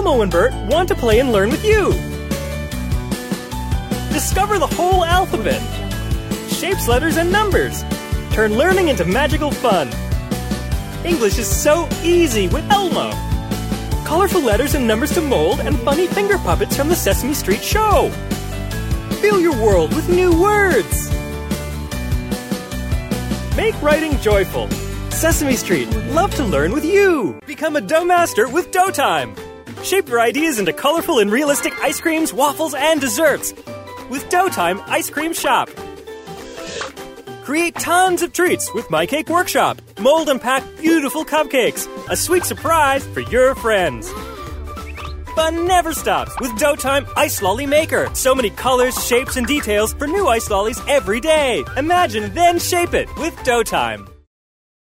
Elmo and Bert want to play and learn with you. Discover the whole alphabet. Shapes, letters, and numbers. Turn learning into magical fun. English is so easy with Elmo. Colorful letters and numbers to mold and funny finger puppets from the Sesame Street show. Fill your world with new words. Make writing joyful. Sesame Street, love to learn with you. Become a dough master with Dough Time. Shape your ideas into colorful and realistic ice creams, waffles, and desserts. With Dough Time Ice Cream Shop. Create tons of treats with My Cake Workshop. Mold and pack beautiful cupcakes. A sweet surprise for your friends. Fun never stops with Dough Time Ice Lolly Maker. So many colors, shapes, and details for new ice lollies every day. Imagine, then shape it with Dough Time.